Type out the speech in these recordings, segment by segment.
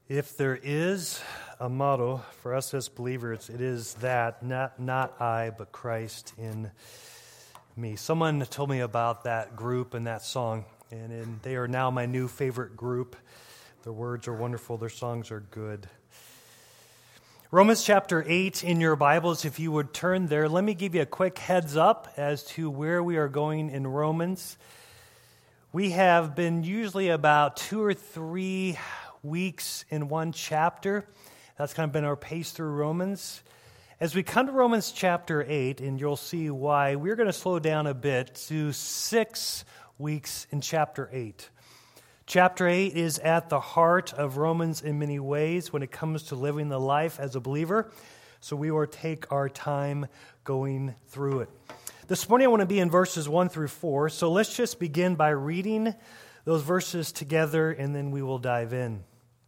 If there is a motto for us as believers, it is that, not I, but Christ in me. Someone told me about that group and that song, and they are now my new favorite group. Their words are wonderful, their songs are good. Romans chapter 8 in your Bibles, if you would turn there, let me give you a quick heads up as to where we are going in Romans. We have been usually about 2 or 3 weeks in one chapter. That's kind of been our pace through Romans. As we come to Romans chapter 8, and you'll see why, we're going to slow down a bit to 6 weeks in chapter 8. Chapter 8 is at the heart of Romans in many ways when it comes to living the life as a believer. So we will take our time going through it. This morning I want to be in verses 1 through 4. So let's just begin by reading those verses together, and then we will dive in.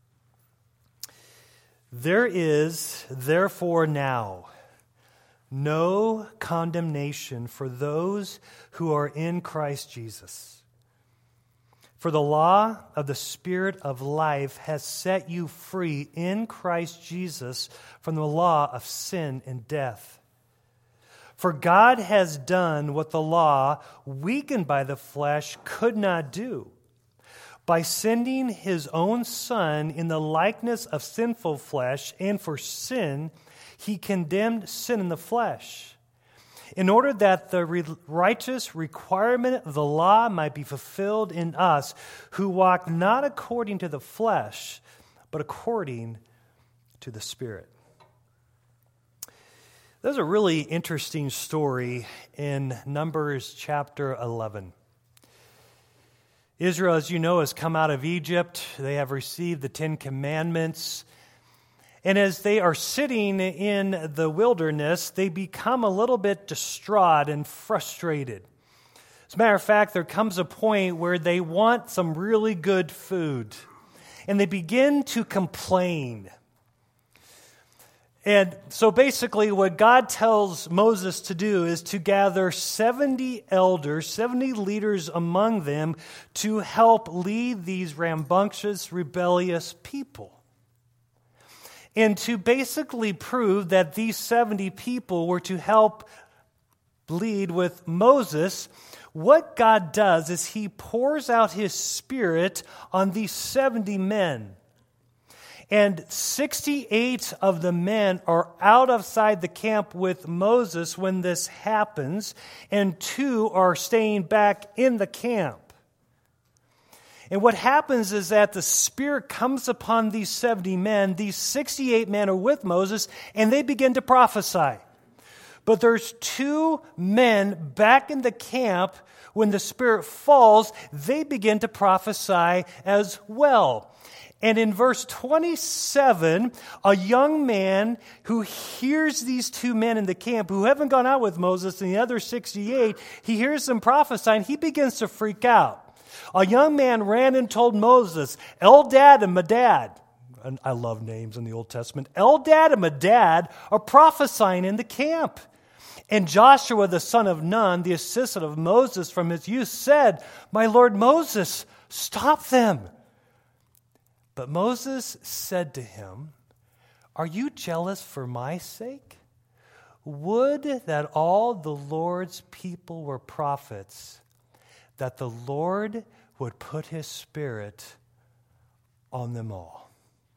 There is, therefore, now no condemnation for those who are in Christ Jesus. For the law of the Spirit of life has set you free in Christ Jesus from the law of sin and death. For God has done what the law, weakened by the flesh, could not do. By sending His own Son in the likeness of sinful flesh, and for sin, He condemned sin in the flesh, in order that the righteous requirement of the law might be fulfilled in us, who walk not according to the flesh, but according to the Spirit. There's a really interesting story in Numbers chapter 11. Israel, as you know, has come out of Egypt. They have received the 10 Commandments. And as they are sitting in the wilderness, they become a little bit distraught and frustrated. As a matter of fact, there comes a point where they want some really good food. And they begin to complain. And so basically what God tells Moses to do is to gather 70 elders, 70 leaders among them to help lead these rambunctious, rebellious people. And to basically prove that these 70 people were to help lead with Moses, what God does is He pours out His Spirit on these 70 men. And 68 of the men are outside the camp with Moses when this happens, and 2 are staying back in the camp. And what happens is that the Spirit comes upon these 70 men. These 68 men are with Moses, and they begin to prophesy. But there's 2 men back in the camp. When the Spirit falls, they begin to prophesy as well. And in verse 27, a young man who hears these 2 men in the camp who haven't gone out with Moses and the other 68, he hears them prophesying, he begins to freak out. A young man ran and told Moses, Eldad and Medad, and I love names in the Old Testament, Eldad and Medad are prophesying in the camp. And Joshua, the son of Nun, the assistant of Moses from his youth, said, My Lord Moses, stop them. But Moses said to him, Are you jealous for my sake? Would that all the Lord's people were prophets, that the Lord would put His Spirit on them all.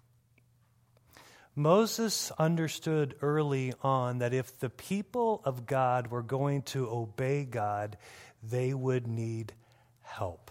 Moses understood early on that if the people of God were going to obey God, they would need help.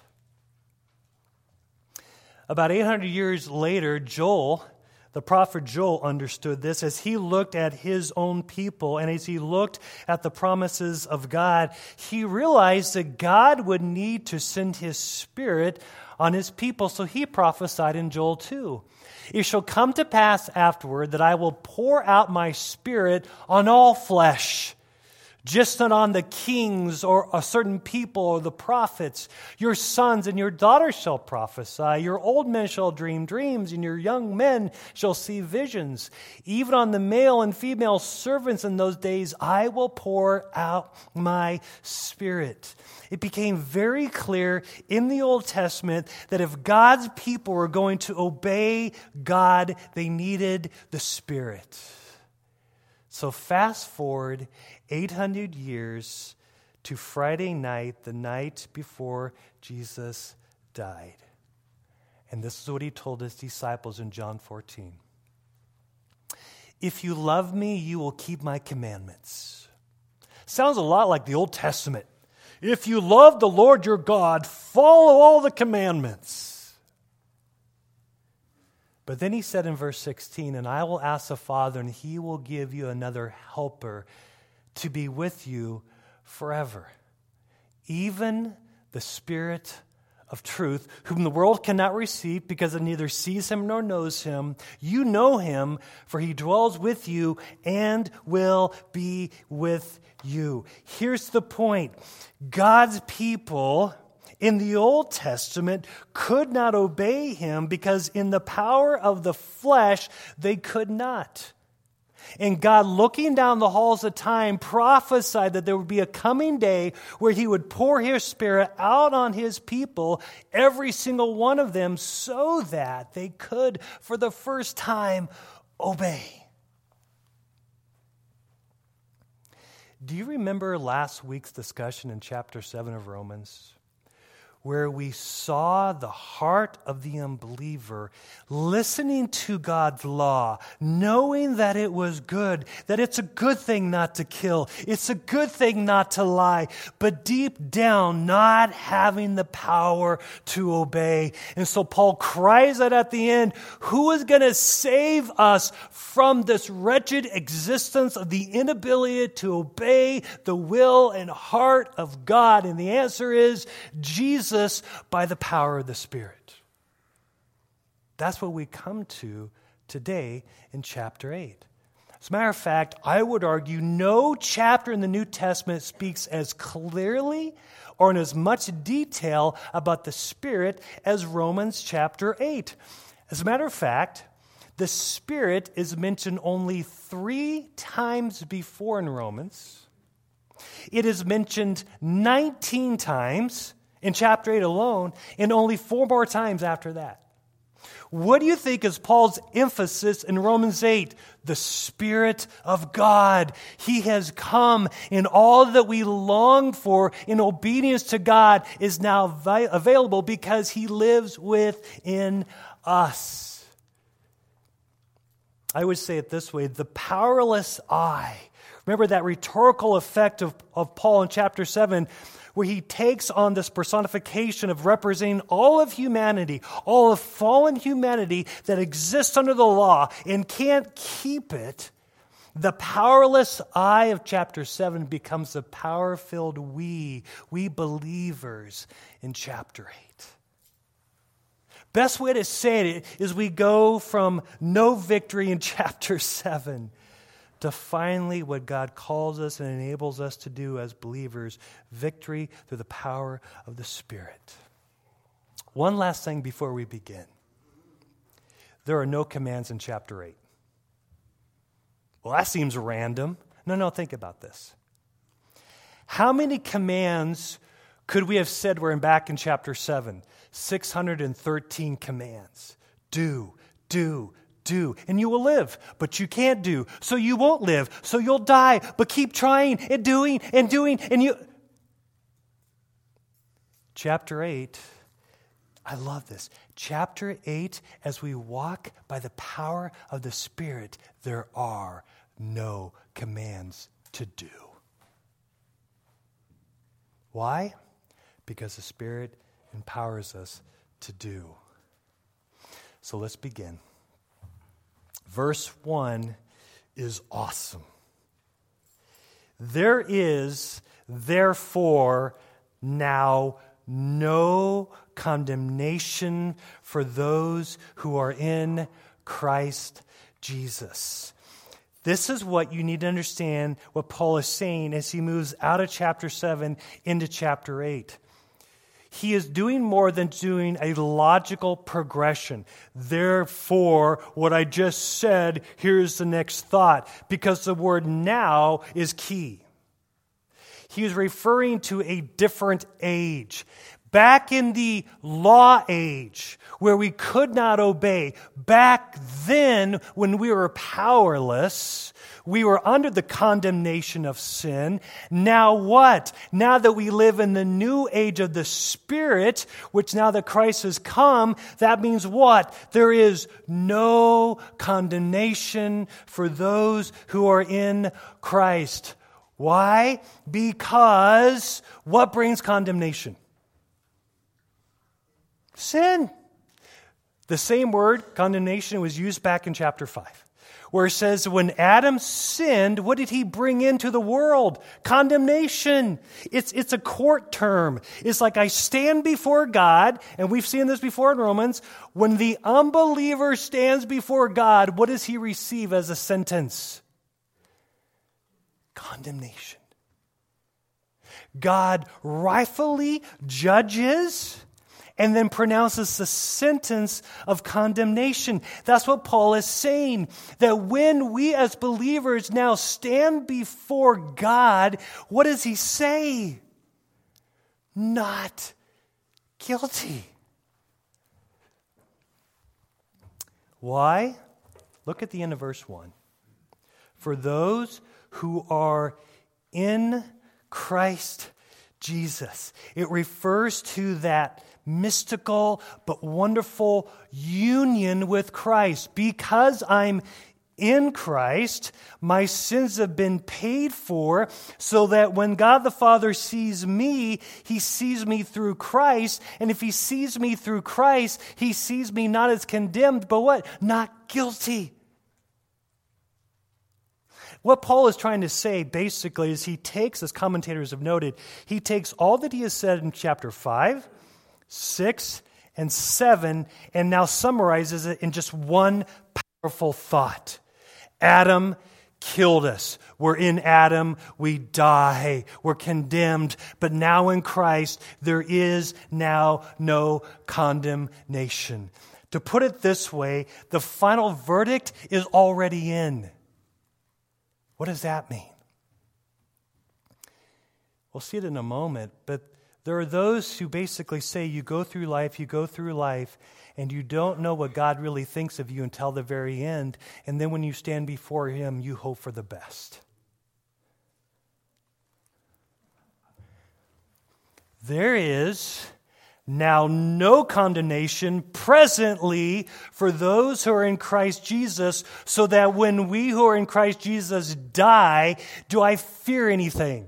About 800 years later, Joel, the prophet Joel, understood this as he looked at his own people and as he looked at the promises of God. He realized that God would need to send His Spirit on His people, so he prophesied in Joel 2. It shall come to pass afterward that I will pour out my Spirit on all flesh. just not on the kings or a certain people or the prophets. Your sons and your daughters shall prophesy. Your old men shall dream dreams, and your young men shall see visions. Even on the male and female servants in those days, I will pour out my Spirit. It became very clear in the Old Testament that if God's people were going to obey God, they needed the Spirit. So fast forward 800 years to Friday night, the night before Jesus died. And this is what he told his disciples in John 14. If you love me, you will keep my commandments. Sounds a lot like the Old Testament. If you love the Lord your God, follow all the commandments. But then he said in verse 16, and I will ask the Father, and he will give you another helper to be with you forever. Even the Spirit of truth, whom the world cannot receive because it neither sees him nor knows him. You know him, for he dwells with you and will be with you. Here's the point. God's people in the Old Testament could not obey him because in the power of the flesh, they could not. And God, looking down the halls of time, prophesied that there would be a coming day where he would pour his Spirit out on his people, every single one of them, so that they could, for the first time, obey. Do you remember last week's discussion in chapter 7 of Romans, where we saw the heart of the unbeliever listening to God's law, knowing that it was good, that it's a good thing not to kill, it's a good thing not to lie, but deep down not having the power to obey. And so Paul cries out at the end, who is going to save us from this wretched existence of the inability to obey the will and heart of God? And the answer is Jesus, by the power of the Spirit. That's what we come to today in chapter 8. As a matter of fact, I would argue no chapter in the New Testament speaks as clearly or in as much detail about the Spirit as Romans chapter 8. As a matter of fact, the Spirit is mentioned only 3 times before in Romans. It is mentioned 19 times in chapter 8 alone, and only 4 more times after that. What do you think is Paul's emphasis in Romans 8? The Spirit of God. He has come, and all that we long for in obedience to God is now available because he lives within us. I would say it this way, the powerless I. Remember that rhetorical effect of Paul in chapter 7, where he takes on this personification of representing all of humanity, all of fallen humanity that exists under the law and can't keep it. The powerless I of chapter 7 becomes the power-filled we believers in chapter 8. Best way to say it is we go from no victory in chapter 7 to finally what God calls us and enables us to do as believers, victory through the power of the Spirit. One last thing before we begin. There are no commands in chapter 8. Well, that seems random. No, think about this. How many commands could we have said were back in chapter 7? 613 commands. Do, and you will live, but you can't do, so you won't live, so you'll die, but keep trying and doing, and you... Chapter 8, I love this. Chapter 8, as we walk by the power of the Spirit, there are no commands to do. Why? Because the Spirit empowers us to do. So let's begin. Verse 1 is awesome. There is, therefore, now no condemnation for those who are in Christ Jesus. This is what you need to understand what Paul is saying as he moves out of chapter 7 into chapter 8. He is doing more than doing a logical progression. Therefore, what I just said, here's the next thought, because the word now is key. He is referring to a different age. Back in the law age, where we could not obey, back then when we were powerless, we were under the condemnation of sin. Now what? Now that we live in the new age of the Spirit, which now that Christ has come, that means what? There is no condemnation for those who are in Christ. Why? Because what brings condemnation? Sin. The same word, condemnation, was used back in chapter 5, where it says when Adam sinned, what did he bring into the world? Condemnation. It's a court term. It's like I stand before God, and we've seen this before in Romans. When the unbeliever stands before God, what does he receive as a sentence? Condemnation. God rightfully judges and then pronounces the sentence of condemnation. That's what Paul is saying, that when we as believers now stand before God, what does he say? Not guilty. Why? Look at the end of verse 1. For those who are in Christ Jesus. It refers to that mystical but wonderful union with Christ. Because I'm in Christ, my sins have been paid for, so that when God the Father sees me, he sees me through Christ. And if he sees me through Christ, he sees me not as condemned, but what? Not guilty. What Paul is trying to say basically is he takes, as commentators have noted, he takes all that he has said in chapter 5, 6, and 7, and now summarizes it in just one powerful thought. Adam killed us. We're in Adam, we die, we're condemned, but now in Christ there is now no condemnation. To put it this way, the final verdict is already in. What does that mean? We'll see it in a moment, but there are those who basically say you go through life, and you don't know what God really thinks of you until the very end, and then when you stand before him, you hope for the best. There is now no condemnation presently for those who are in Christ Jesus, so that when we who are in Christ Jesus die, do I fear anything?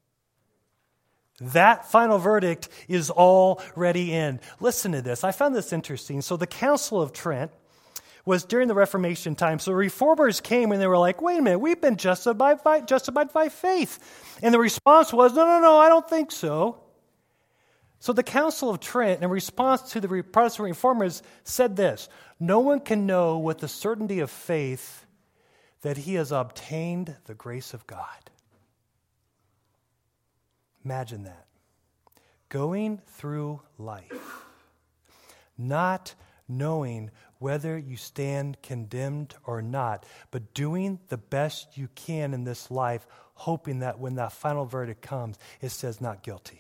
That final verdict is already in. Listen to this. I found this interesting. So the Council of Trent was during the Reformation time. So reformers came and they were like, wait a minute, we've been justified by faith. And the response was, no, I don't think so. So the Council of Trent, in response to the Protestant reformers, said this: no one can know with the certainty of faith that he has obtained the grace of God. Imagine that. Going through life, not knowing whether you stand condemned or not, but doing the best you can in this life, hoping that when that final verdict comes, it says not guilty.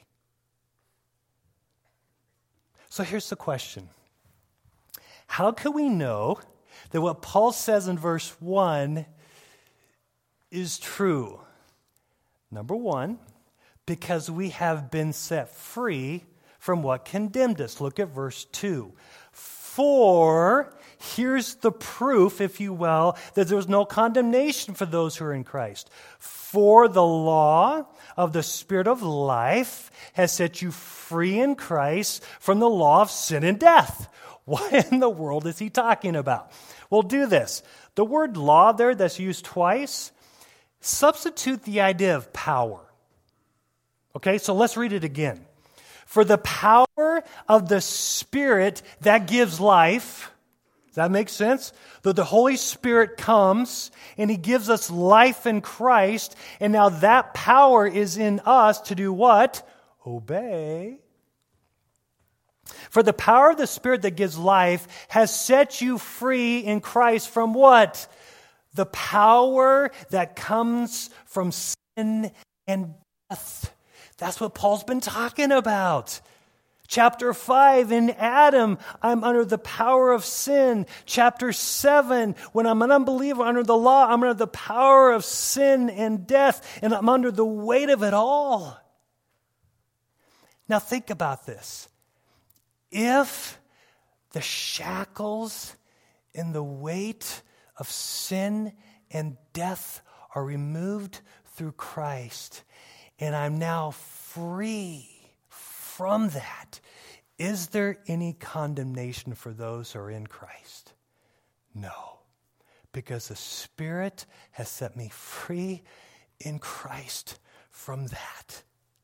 So here's the question. How can we know that what Paul says in verse 1 is true? Number one, because we have been set free from what condemned us. Look at verse 2. For, here's the proof, if you will, that there was no condemnation for those who are in Christ. For the law of the Spirit of life has set you free in Christ from the law of sin and death. What in the world is he talking about? Well, do this. The word law there that's used twice, substitute the idea of power. Okay, so let's read it again. For the power of the Spirit that gives life, Does that make sense? That the Holy Spirit comes and He gives us life in Christ, and now that power is in us to do what? Obey. For the power of the Spirit that gives life has set you free in Christ from what? The power that comes from sin and death. That's what Paul's been talking about. Chapter 5, in Adam, I'm under the power of sin. Chapter 7, when I'm an unbeliever under the law, I'm under the power of sin and death, and I'm under the weight of it all. Now think about this. If the shackles and the weight of sin and death are removed through Christ, and I'm now free from that, is there any condemnation for those who are in Christ? No, because the Spirit has set me free in Christ from that.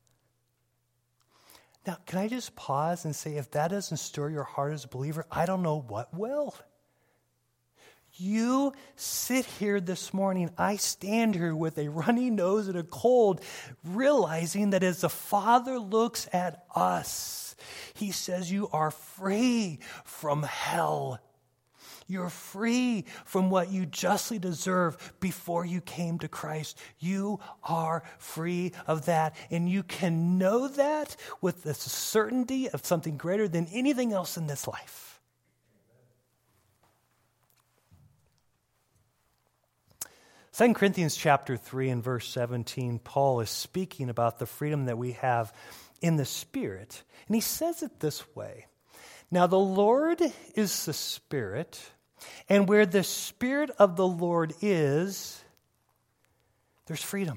Now, can I just pause and say, if that doesn't stir your heart as a believer, I don't know what will. You sit here this morning, I stand here with a runny nose and a cold, realizing that as the Father looks at us, He says you are free from hell. You're free from what you justly deserve before you came to Christ. You are free of that, and you can know that with the certainty of something greater than anything else in this life. 2 Corinthians chapter 3 and verse 17, Paul is speaking about the freedom that we have in the Spirit. And he says it this way. Now the Lord is the Spirit, and where the Spirit of the Lord is, there's freedom.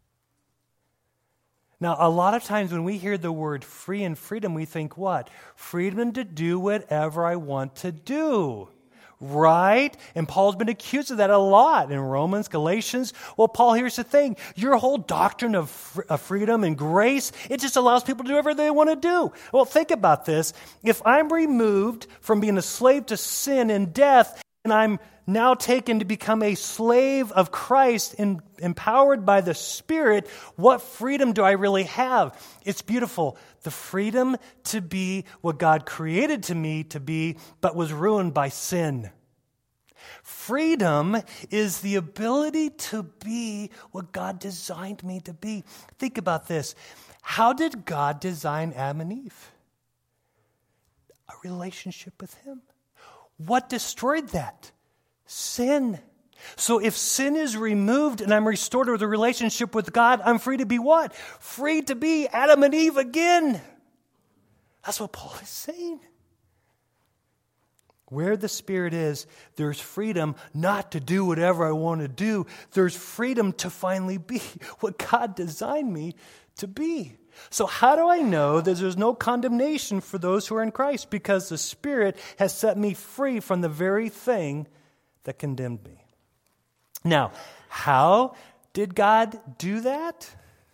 Now, a lot of times when we hear the word free and freedom, we think what? Freedom to do whatever I want to do. Right? And Paul's been accused of that a lot in Romans, Galatians. Well, Paul, here's the thing. Your whole doctrine of freedom and grace, it just allows people to do whatever they want to do. Well, think about this. If I'm removed from being a slave to sin and death, and I'm now taken to become a slave of Christ and empowered by the Spirit, what freedom do I really have? It's beautiful. The freedom to be what God created to me to be, but was ruined by sin. Freedom is the ability to be what God designed me to be. Think about this. How did God design Adam and Eve? A relationship with Him. What destroyed that? Sin. So if sin is removed and I'm restored to the relationship with God, I'm free to be what? Free to be Adam and Eve again. That's what Paul is saying. Where the Spirit is, there's freedom not to do whatever I want to do. There's freedom to finally be what God designed me to be. So how do I know that there's no condemnation for those who are in Christ? Because the Spirit has set me free from the very thing that condemned me. Now, how did God do that?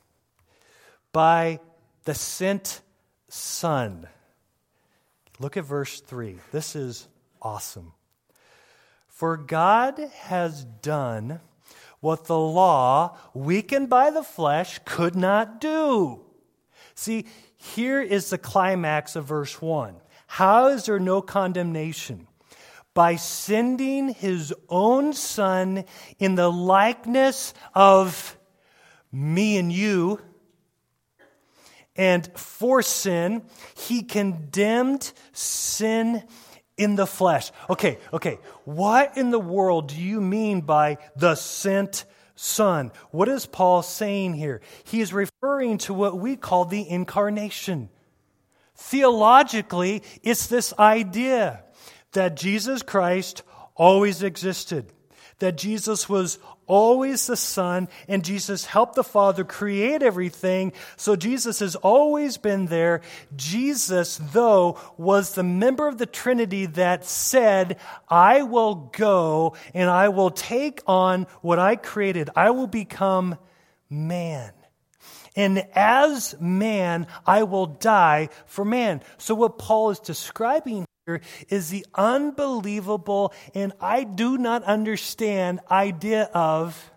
By the sent Son. Look at verse 3. This is awesome. For God has done what the law, weakened by the flesh, could not do. See, here is the climax of verse 1. How is there no condemnation? By sending His own Son in the likeness of me and you, and for sin, He condemned sin in the flesh. Okay. What in the world do you mean by the sent Son? What is Paul saying here? He is referring to what we call the incarnation. Theologically, it's this idea that Jesus Christ always existed, that Jesus was always the Son, and Jesus helped the Father create everything, so Jesus has always been there. Jesus, though, was the member of the Trinity that said, I will go and I will take on what I created. I will become man. And as man, I will die for man. So what Paul is describing is the unbelievable and I do not understand idea of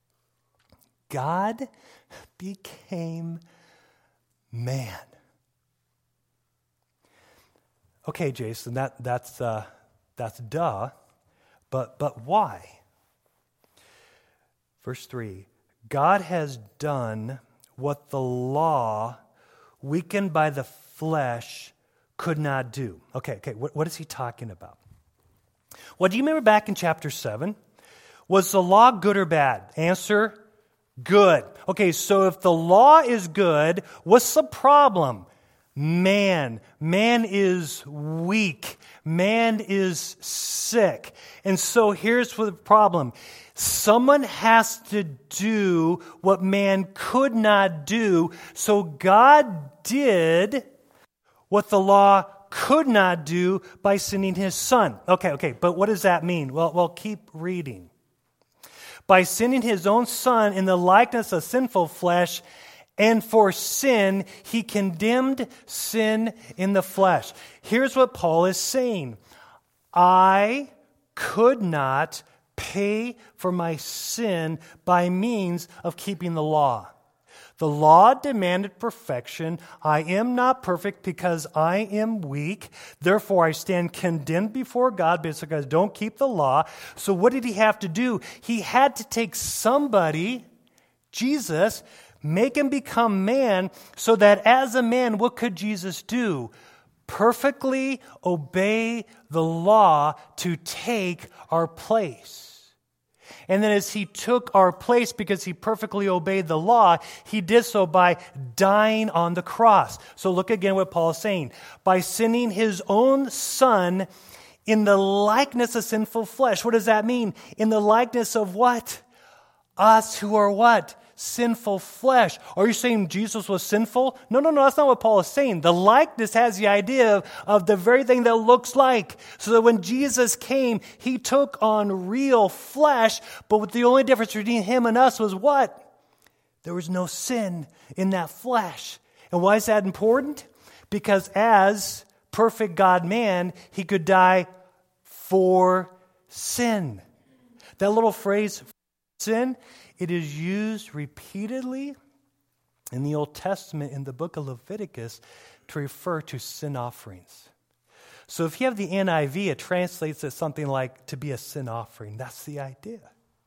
God became man. Okay, Jason, that's duh, but why? Verse 3, God has done what the law, weakened by the flesh, could not do. Okay, what is he talking about? Well, do you remember back in chapter 7? Was the law good or bad? Answer, good. Okay, so if the law is good, what's the problem? Man is weak. Man is sick. And so here's the problem. Someone has to do what man could not do. So God did what the law could not do by sending his son. Okay, but what does that mean? Well, keep reading. By sending his own son in the likeness of sinful flesh, and for sin, he condemned sin in the flesh. Here's what Paul is saying. I could not pay for my sin by means of keeping the law. The law demanded perfection. I am not perfect because I am weak. Therefore, I stand condemned before God because I don't keep the law. So what did he have to do? He had to take somebody, Jesus, make him become man, so that as a man, what could Jesus do? Perfectly obey the law to take our place. And then as he took our place because he perfectly obeyed the law, he did so by dying on the cross. So look again what Paul is saying. By sending his own son in the likeness of sinful flesh. What does that mean? In the likeness of what? Us who are what? Sinful flesh. Are you saying Jesus was sinful? No, that's not what Paul is saying. The likeness has the idea of the very thing that looks like. So that when Jesus came, he took on real flesh, but with the only difference between him and us was what? There was no sin in that flesh. And why is that important? Because as perfect God-man, he could die for sin. That little phrase, sin, it is used repeatedly in the Old Testament in the book of Leviticus to refer to sin offerings. So if you have the NIV, it translates it something like to be a sin offering. That's the idea.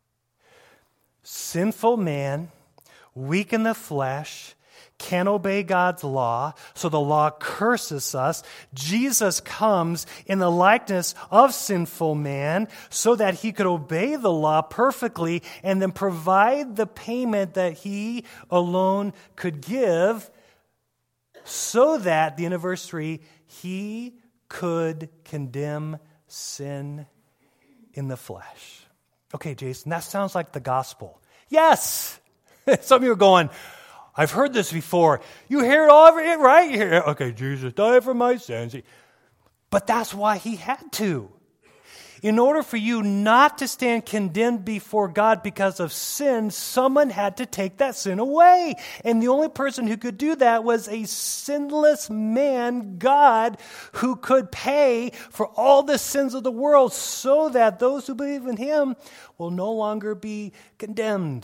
Sinful man, weak in the flesh, can't obey God's law, so the law curses us. Jesus comes in the likeness of sinful man so that he could obey the law perfectly and then provide the payment that he alone could give so that, the anniversary, he could condemn sin in the flesh. Okay, Jason, that sounds like the gospel. Yes! Some of you are going, I've heard this before. You hear it all over it, right? You hear, okay, Jesus died for my sins. But that's why he had to. In order for you not to stand condemned before God because of sin, someone had to take that sin away. And the only person who could do that was a sinless man, God, who could pay for all the sins of the world so that those who believe in him will no longer be condemned.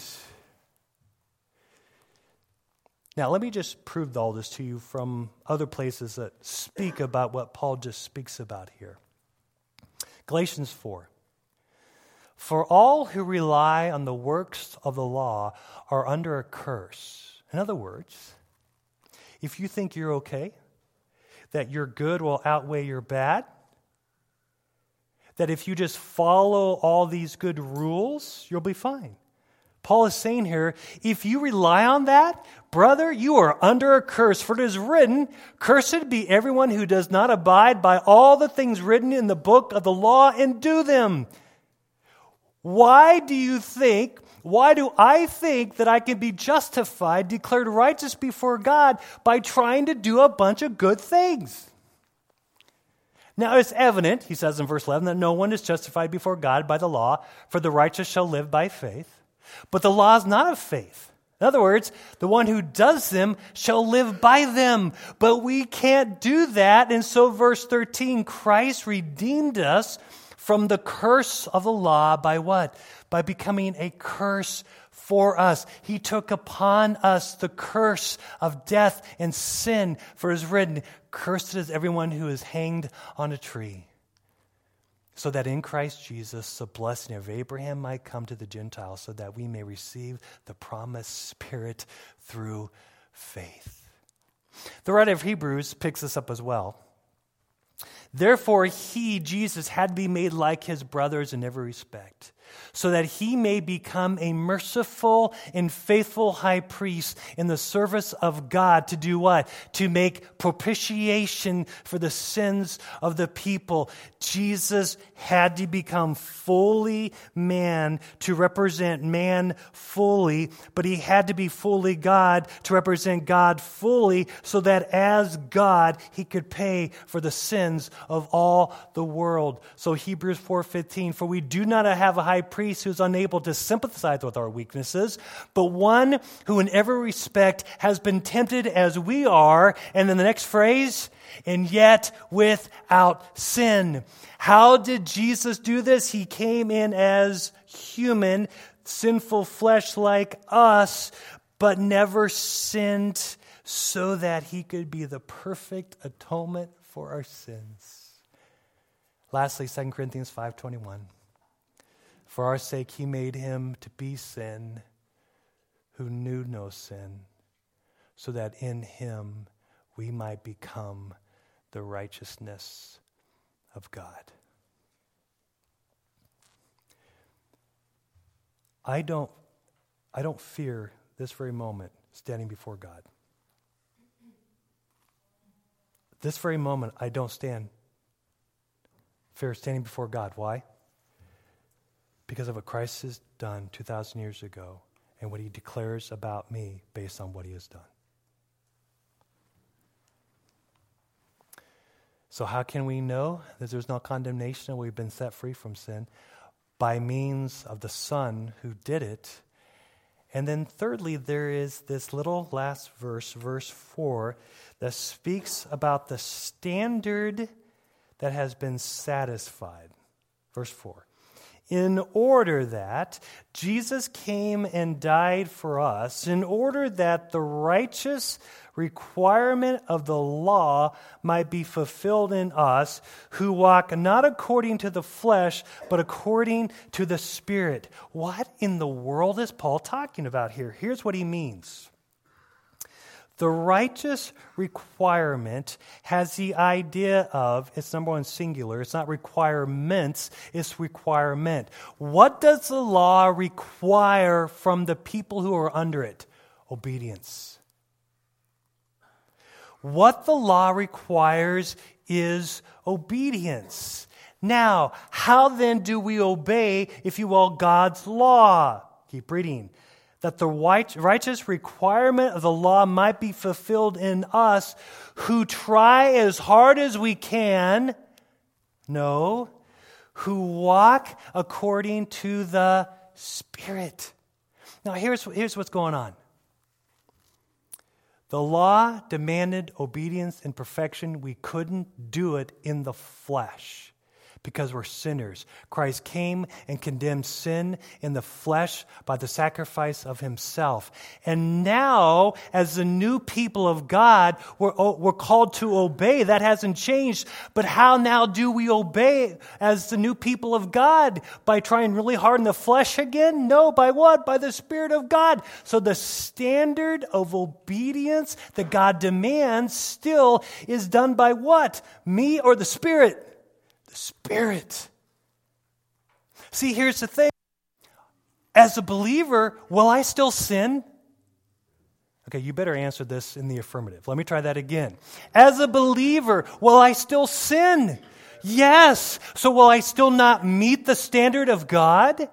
Now, let me just prove all this to you from other places that speak about what Paul just speaks about here. Galatians 4. For all who rely on the works of the law are under a curse. In other words, if you think you're okay, that your good will outweigh your bad, that if you just follow all these good rules, you'll be fine. Paul is saying here, if you rely on that, brother, you are under a curse. For it is written, cursed be everyone who does not abide by all the things written in the book of the law and do them. Why do I think that I can be justified, declared righteous before God by trying to do a bunch of good things? Now it's evident, he says in verse 11, that no one is justified before God by the law, for the righteous shall live by faith. But the law is not of faith. In other words, the one who does them shall live by them. But we can't do that. And so verse 13, Christ redeemed us from the curse of the law by what? By becoming a curse for us. He took upon us the curse of death and sin, for it is written, cursed is everyone who is hanged on a tree. So that in Christ Jesus, the blessing of Abraham might come to the Gentiles, so that we may receive the promised Spirit through faith. The writer of Hebrews picks this up as well. Therefore, he, Jesus, had to be made like his brothers in every respect, so that he may become a merciful and faithful high priest in the service of God to do what? To make propitiation for the sins of the people. Jesus had to become fully man to represent man fully, but he had to be fully God to represent God fully, so that as God, he could pay for the sins of all the world. So Hebrews 4:15, for we do not have a high priest who is unable to sympathize with our weaknesses, but one who in every respect has been tempted as we are. And then the next phrase, and yet without sin. How did Jesus do this? He came in as human, sinful flesh like us, but never sinned, so that he could be the perfect atonement for our sins. Lastly, 2 Corinthians 5:21. For our sake he made him to be sin who knew no sin, so that in him we might become the righteousness of God. I don't fear this very moment standing before God. This very moment, I don't fear standing before God. Why? Because of what Christ has done 2,000 years ago and what he declares about me based on what he has done. So how can we know that there's no condemnation and we've been set free from sin? By means of the Son who did it. And then thirdly, there is this little last verse, verse 4, that speaks about the standard that has been satisfied. Verse 4. In order that Jesus came and died for us, in order that the righteous requirement of the law might be fulfilled in us, who walk not according to the flesh, but according to the Spirit. What in the world is Paul talking about here? Here's what he means. The righteous requirement has the idea of, it's number one singular, it's not requirements, it's requirement. What does the law require from the people who are under it? Obedience. What the law requires is obedience. Now, how then do we obey, if you will, God's law? Keep reading. That the righteous requirement of the law might be fulfilled in us, who try as hard as we can, who walk according to the Spirit. Now here's what's going on. The law demanded obedience and perfection. We couldn't do it in the flesh because we're sinners. Christ came and condemned sin in the flesh by the sacrifice of himself. And now, as the new people of God, we're called to obey. That hasn't changed. But how now do we obey as the new people of God? By trying really hard in the flesh again? No, by what? By the Spirit of God. So the standard of obedience that God demands still is done by what? Me or the Spirit? The Spirit. See, here's the thing. As a believer, will I still sin? Okay, you better answer this in the affirmative. Let me try that again. As a believer, will I still sin? Yes. So will I still not meet the standard of God?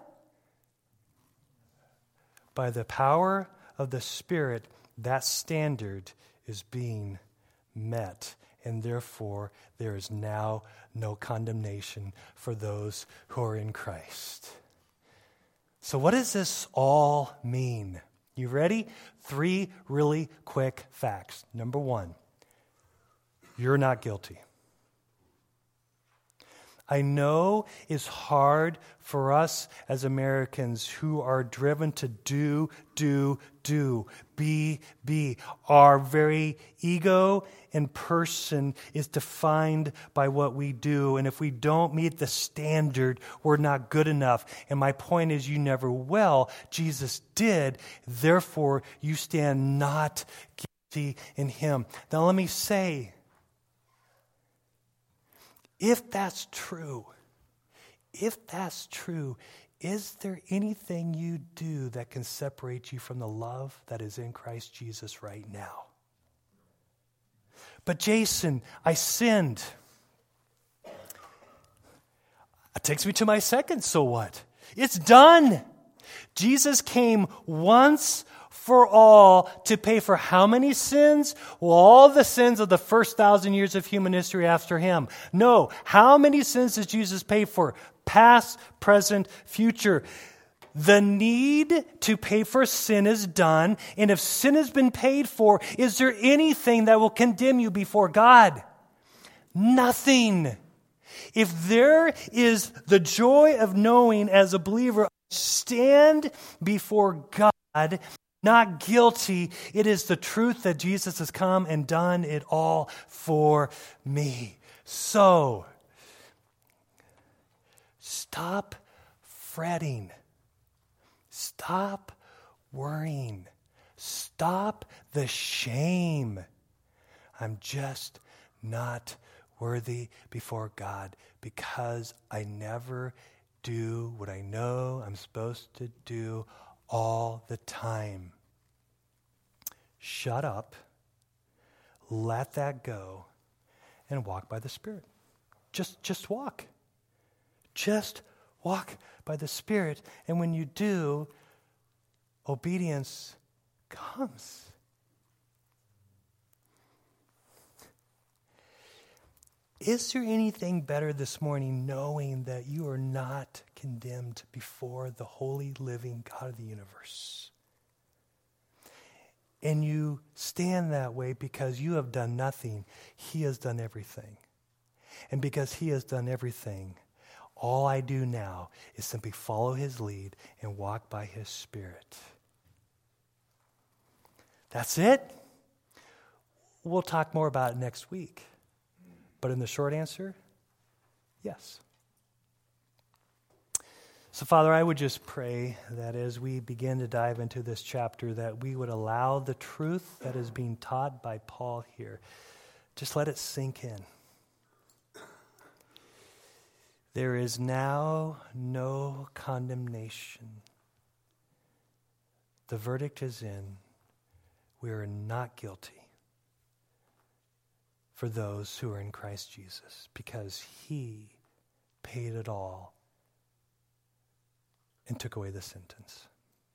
By the power of the Spirit, that standard is being met. And therefore, there is now no condemnation for those who are in Christ. So what does this all mean? You ready? 3 really quick facts. Number 1, you're not guilty. I know it's hard for us as Americans who are driven to do, be. Our very ego and person is defined by what we do. And if we don't meet the standard, we're not good enough. And my point is, you never will. Jesus did. Therefore, you stand not guilty in him. Now let me say, if that's true, is there anything you do that can separate you from the love that is in Christ Jesus right now? But Jason, I sinned. It takes me to my second so what? It's done. Jesus came once for all to pay for how many sins? Well, all the sins of the first 1,000 years of human history after him. No. How many sins does Jesus pay for? Past, present, future. The need to pay for sin is done. And if sin has been paid for, is there anything that will condemn you before God? Nothing. If there is the joy of knowing as a believer, stand before God, not guilty. It is the truth that Jesus has come and done it all for me. So, stop fretting. Stop worrying. Stop the shame. I'm just not worthy before God because I never do what I know I'm supposed to do all the time. Shut up, let that go, and walk by the Spirit. Just walk. Just walk by the Spirit. And when you do, obedience comes. Is there anything better this morning knowing that you are not condemned before the holy, living God of the universe? And you stand that way because you have done nothing. He has done everything. And because he has done everything, all I do now is simply follow his lead and walk by his Spirit. That's it. We'll talk more about it next week. But in the short answer, yes. So, Father, I would just pray that as we begin to dive into this chapter, that we would allow the truth that is being taught by Paul here, just let it sink in. There is now no condemnation. The verdict is in. We are not guilty for those who are in Christ Jesus because he paid it all and took away the sentence.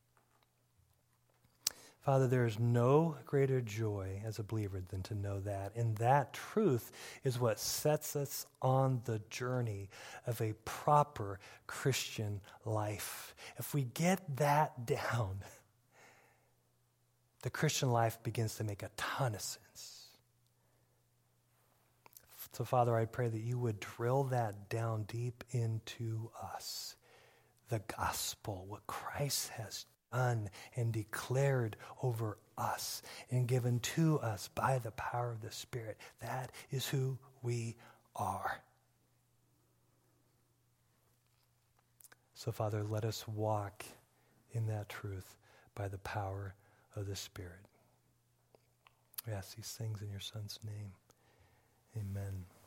Father, there is no greater joy as a believer than to know that. And that truth is what sets us on the journey of a proper Christian life. If we get that down, the Christian life begins to make a ton of sense. So, Father, I pray that you would drill that down deep into us. The gospel, what Christ has done and declared over us and given to us by the power of the Spirit. That is who we are. So, Father, let us walk in that truth by the power of the Spirit. We ask these things in your Son's name. Amen.